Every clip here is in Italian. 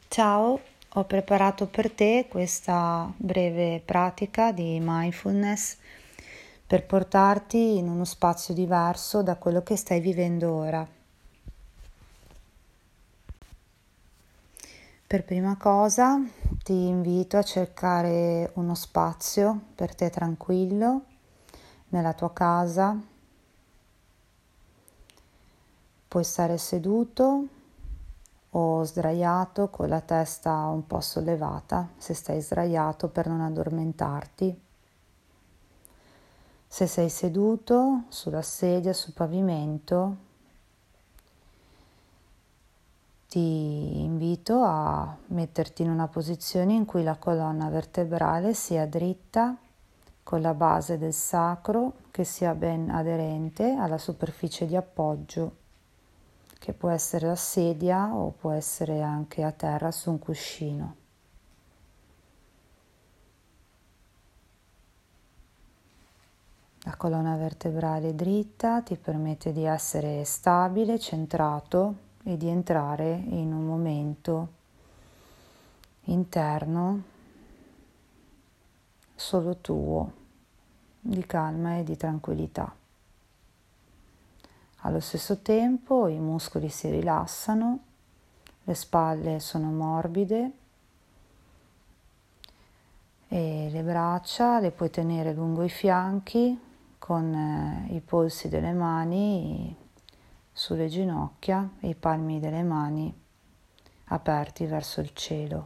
Ciao, ho preparato per te questa breve pratica di mindfulness per portarti in uno spazio diverso da quello che stai vivendo ora. Per prima cosa ti invito a cercare uno spazio per te tranquillo nella tua casa. Puoi stare seduto o sdraiato con la testa un po' sollevata, se stai sdraiato per non addormentarti. Se sei seduto sulla sedia, sul pavimento, ti invito a metterti in una posizione in cui la colonna vertebrale sia dritta, con la base del sacro che sia ben aderente alla superficie di appoggio, che può essere la sedia o può essere anche a terra su un cuscino. La colonna vertebrale dritta ti permette di essere stabile, centrato e di entrare in un momento interno solo tuo, di calma e di tranquillità. Allo stesso tempo i muscoli si rilassano, le spalle sono morbide e le braccia le puoi tenere lungo i fianchi con i polsi delle mani sulle ginocchia e i palmi delle mani aperti verso il cielo.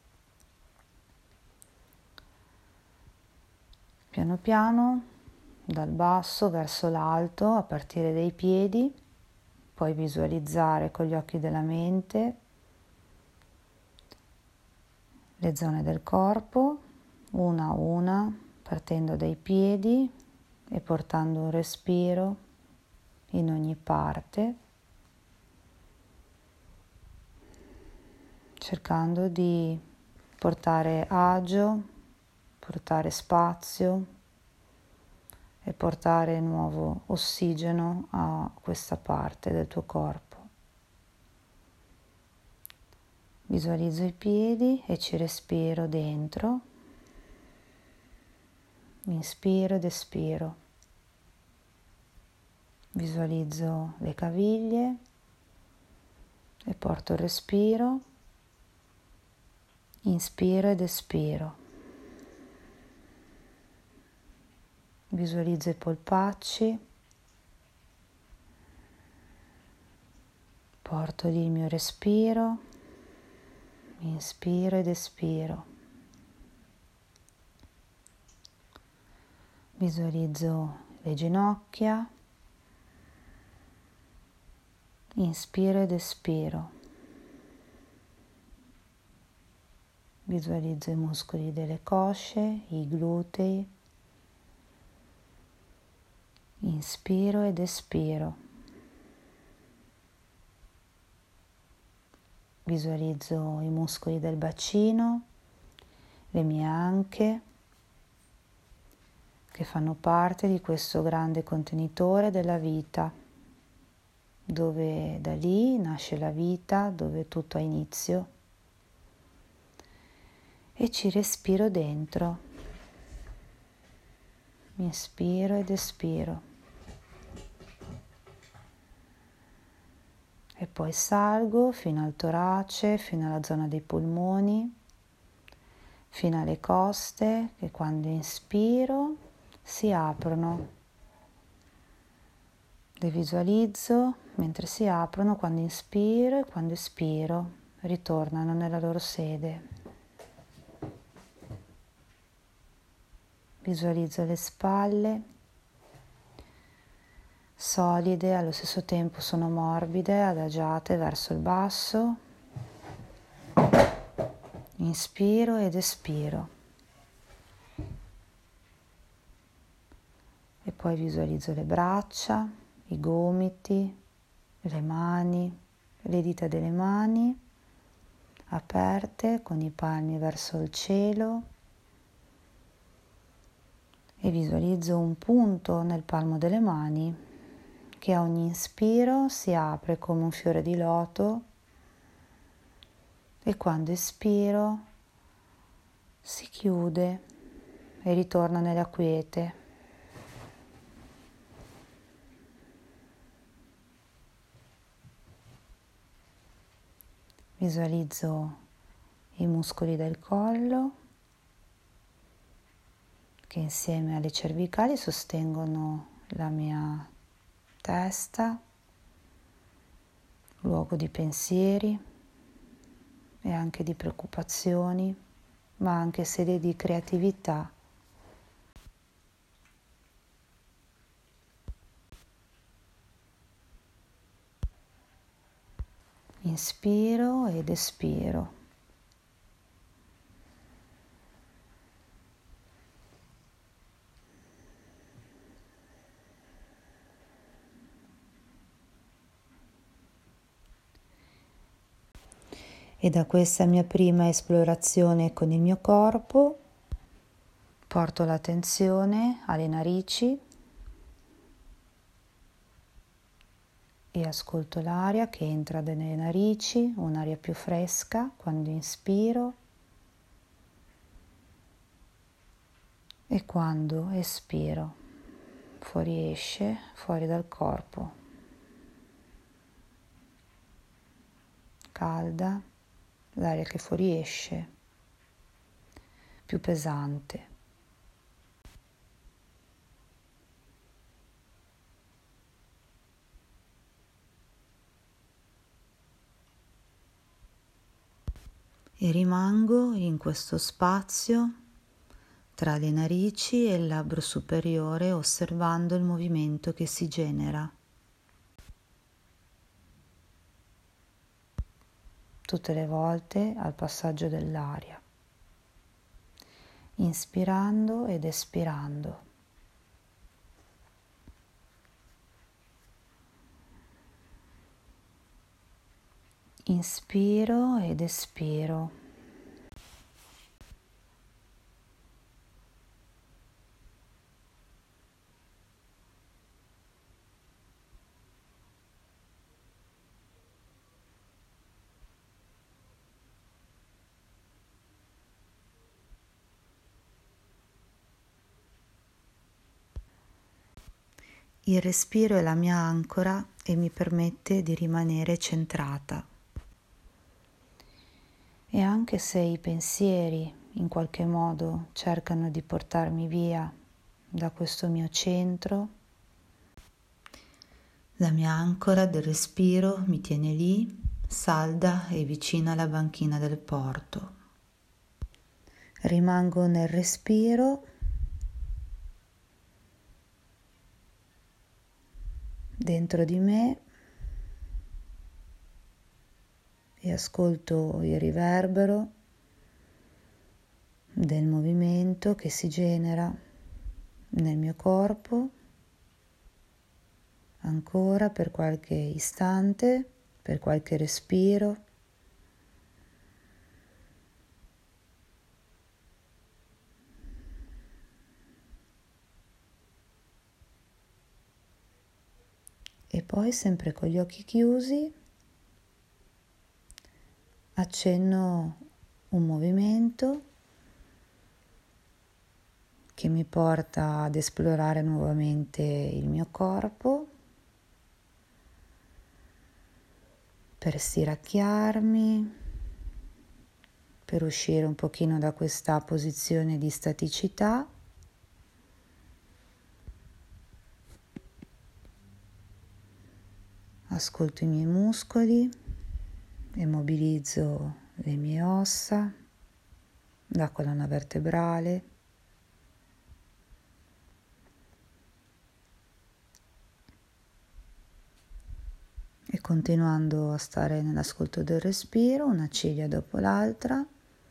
Piano piano, dal basso verso l'alto, a partire dai piedi, puoi visualizzare con gli occhi della mente le zone del corpo, una a una, partendo dai piedi e portando un respiro in ogni parte, cercando di portare agio, portare spazio e portare nuovo ossigeno a questa parte del tuo corpo. Visualizzo i piedi e ci respiro dentro, inspiro ed espiro. Visualizzo le caviglie e porto il respiro, inspiro ed espiro. Visualizzo i polpacci, porto lì il mio respiro, inspiro ed espiro. Visualizzo le ginocchia, inspiro ed espiro. Visualizzo i muscoli delle cosce, i glutei. Inspiro ed espiro. Visualizzo i muscoli del bacino, le mie anche, che fanno parte di questo grande contenitore della vita, dove da lì nasce la vita, dove tutto ha inizio. E ci respiro dentro. Inspiro ed espiro. E poi salgo fino al torace, fino alla zona dei polmoni, fino alle coste che quando inspiro si aprono. Le visualizzo mentre si aprono quando inspiro e quando espiro ritornano nella loro sede. Visualizzo le spalle solide, allo stesso tempo sono morbide, adagiate verso il basso. Inspiro ed espiro. E poi visualizzo le braccia, i gomiti, le mani, le dita delle mani aperte con i palmi verso il cielo. E visualizzo un punto nel palmo delle mani che a ogni inspiro si apre come un fiore di loto e quando espiro si chiude e ritorna nella quiete. Visualizzo i muscoli del collo che insieme alle cervicali sostengono la mia testa, luogo di pensieri e anche di preoccupazioni, ma anche sede di creatività. Inspiro ed espiro. E da questa mia prima esplorazione con il mio corpo porto l'attenzione alle narici e ascolto l'aria che entra dalle narici, un'aria più fresca quando inspiro e quando espiro fuoriesce fuori dal corpo, calda, l'aria che fuoriesce più pesante. E rimango in questo spazio tra le narici e il labbro superiore osservando il movimento che si genera. Tutte le volte al passaggio dell'aria, inspirando ed espirando. Inspiro ed espiro. Il respiro è la mia ancora e mi permette di rimanere centrata. E anche se i pensieri in qualche modo cercano di portarmi via da questo mio centro, la mia ancora del respiro mi tiene lì, salda e vicina alla banchina del porto. Rimango nel respiro, dentro di me, e ascolto il riverbero del movimento che si genera nel mio corpo, ancora per qualche istante, per qualche respiro. E poi, sempre con gli occhi chiusi, accenno un movimento che mi porta ad esplorare nuovamente il mio corpo per stiracchiarmi, per uscire un pochino da questa posizione di staticità. Ascolto i miei muscoli e mobilizzo le mie ossa, la colonna vertebrale. E continuando a stare nell'ascolto del respiro, una ciglia dopo l'altra,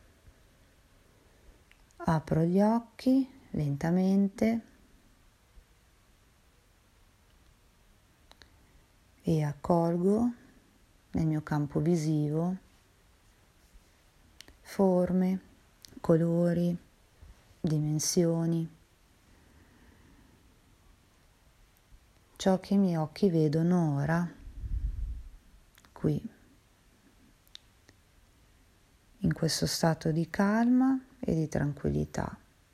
apro gli occhi lentamente e accolgo nel mio campo visivo forme, colori, dimensioni, ciò che i miei occhi vedono ora, qui. in questo stato di calma e di tranquillità.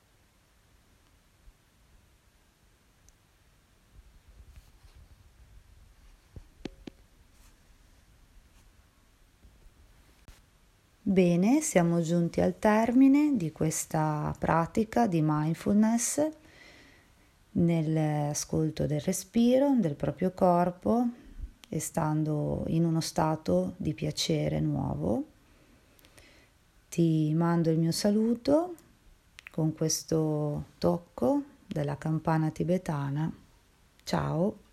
Bene, siamo giunti al termine di questa pratica di mindfulness nell'ascolto del respiro, del proprio corpo e stando in uno stato di piacere nuovo. Ti mando il mio saluto con questo tocco della campana tibetana. Ciao!